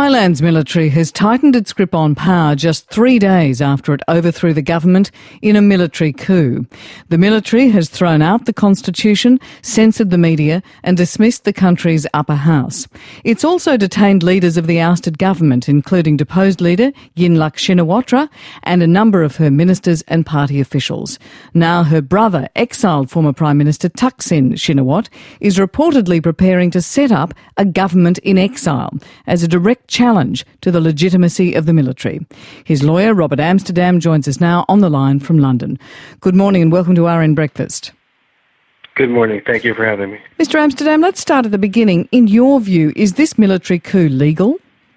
Thailand's military has tightened its grip on power just 3 days after it overthrew the government in a military coup. The military has thrown out the constitution, censored the media and dismissed the country's upper house. It's also detained leaders of the ousted government, including deposed leader Yingluck Shinawatra and a number of her ministers and party officials. Now her brother, exiled former Prime Minister Thaksin Shinawatra, is reportedly preparing to set up a government in exile as a direct challenge to the legitimacy of the military. His lawyer, Robert Amsterdam, joins us now on the line from London. Good morning and welcome to RN Breakfast. Good morning. Thank you for having me. Mr Amsterdam, let's start at the beginning. In your view, is this military coup legal?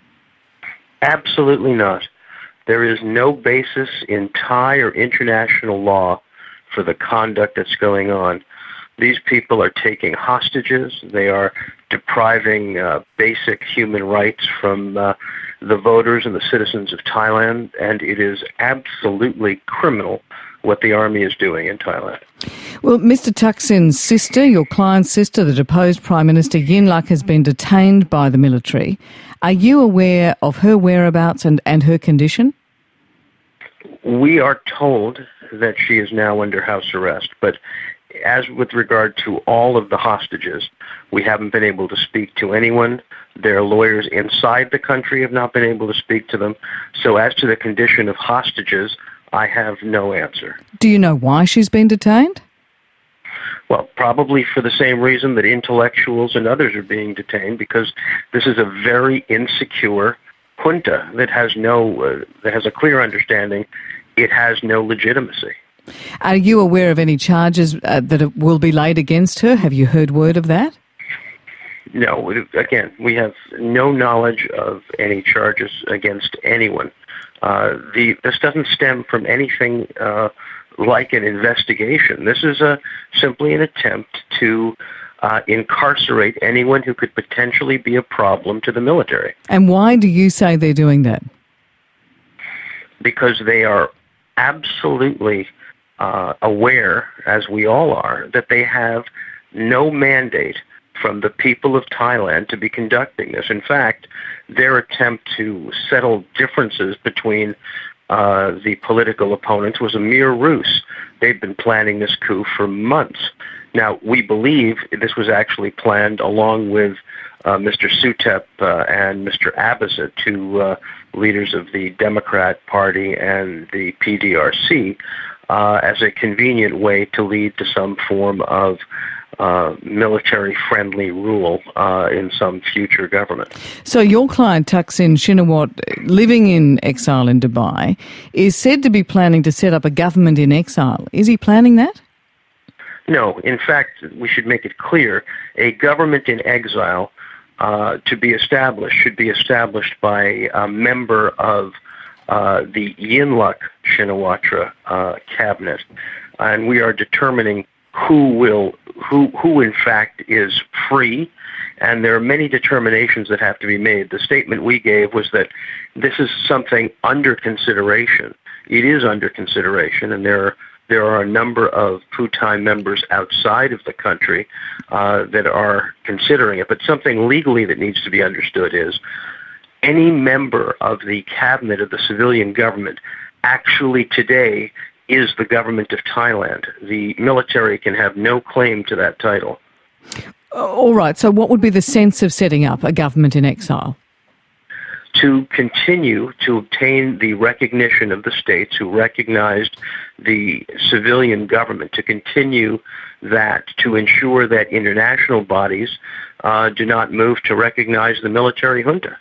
Absolutely not. There is no basis in Thai or international law for the conduct that's going on. These people are taking hostages. They are depriving basic human rights from the voters and the citizens of Thailand, and it is absolutely criminal what the army is doing in Thailand. Well, Mr Thaksin's sister, your client's sister, the deposed Prime Minister Yingluck, has been detained by the military. Are you aware of her whereabouts and her condition? We are told that she is now under house arrest, but as with regard to all of the hostages, we haven't been able to speak to anyone. Their lawyers inside the country have not been able to speak to them. So as to the condition of hostages, I have no answer. Do you know why she's been detained? Well, probably for the same reason that intellectuals and others are being detained, because this is a very insecure junta that has a clear understanding it has no legitimacy. Are you aware of any charges that will be laid against her? Have you heard word of that? No. Again, we have no knowledge of any charges against anyone. This doesn't stem from anything like an investigation. This is simply an attempt to incarcerate anyone who could potentially be a problem to the military. And why do you say they're doing that? Because they are absolutely aware, as we all are, that they have no mandate from the people of Thailand to be conducting this. In fact, their attempt to settle differences between the political opponents was a mere ruse. They've been planning this coup for months. Now, we believe this was actually planned along with Mr. Suthep and Mr. Abhisit, two leaders of the Democrat Party and the PDRC, as a convenient way to lead to some form of military-friendly rule in some future government. So your client, Thaksin Shinawatra, living in exile in Dubai, is said to be planning to set up a government in exile. Is he planning that? No. In fact, we should make it clear, a government in exile to be established should be established by a member of the Yingluck Shinawatra cabinet, and we are determining who in fact is free, and there are many determinations that have to be made. The statement we gave was that this is something under consideration. It is under consideration, and there are a number of Pheu Thai members outside of the country that are considering it. But something legally that needs to be understood is any member of the cabinet of the civilian government actually today is the government of Thailand. The military can have no claim to that title. All right, so what would be the sense of setting up a government in exile? To continue to obtain the recognition of the states who recognized the civilian government, to continue that, to ensure that international bodies do not move to recognize the military junta.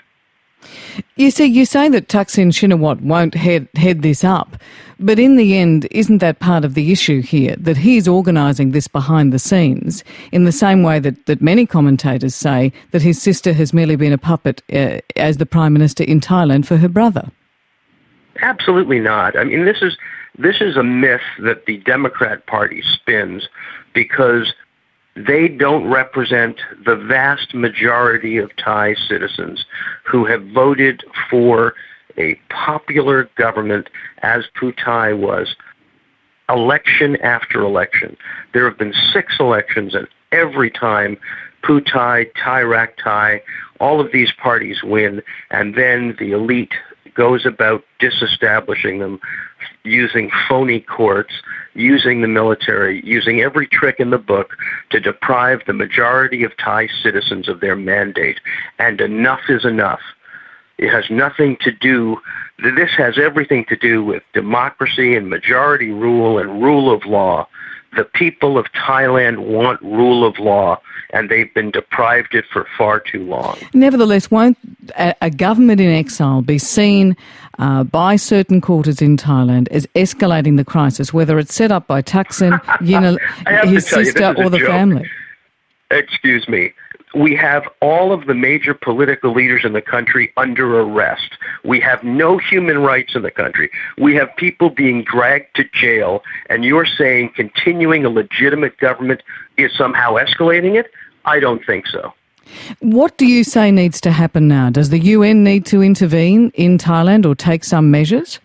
You say that Thaksin Shinawatra won't head this up, but in the end, isn't that part of the issue here, that he's organising this behind the scenes, in the same way that many commentators say that his sister has merely been a puppet as the Prime Minister in Thailand for her brother? Absolutely not. I mean, this is a myth that the Democrat Party spins because they don't represent the vast majority of Thai citizens who have voted for a popular government as Pheu Thai was, election after election. There have been 6 elections, and every time Pheu Thai, Thai Rak Thai, all of these parties win, and then the elite goes about disestablishing them using phony courts, using the military, using every trick in the book to deprive the majority of Thai citizens of their mandate. And enough is enough. It has nothing to do, this has everything to do with democracy and majority rule and rule of law. The people of Thailand want rule of law, and they've been deprived it for far too long. Nevertheless, won't a government in exile be seen by certain quarters in Thailand as escalating the crisis, whether it's set up by Thaksin, his sister, or the family? Excuse me. We have all of the major political leaders in the country under arrest. We have no human rights in the country. We have people being dragged to jail, and you're saying continuing a legitimate government is somehow escalating it? I don't think so. What do you say needs to happen now? Does the UN need to intervene in Thailand or take some measures?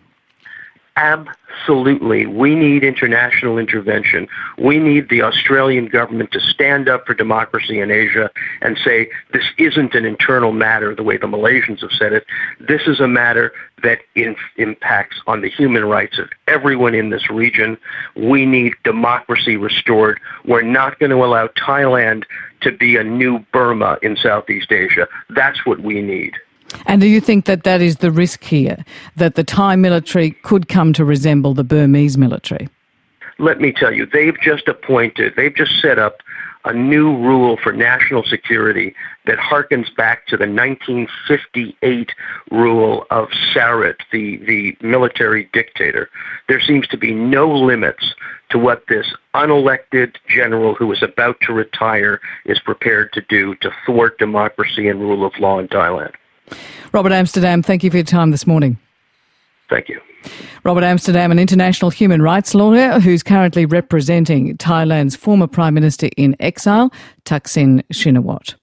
Absolutely. We need international intervention. We need the Australian government to stand up for democracy in Asia and say this isn't an internal matter the way the Malaysians have said it. This is a matter that impacts on the human rights of everyone in this region. We need democracy restored. We're not going to allow Thailand to be a new Burma in Southeast Asia. That's what we need. And do you think that that is the risk here, that the Thai military could come to resemble the Burmese military? Let me tell you, they've just set up a new rule for national security that harkens back to the 1958 rule of Sarit, the military dictator. There seems to be no limits to what this unelected general who is about to retire is prepared to do to thwart democracy and rule of law in Thailand. Robert Amsterdam, thank you for your time this morning. Thank you. Robert Amsterdam, an international human rights lawyer who's currently representing Thailand's former Prime Minister in exile, Thaksin Shinawatra.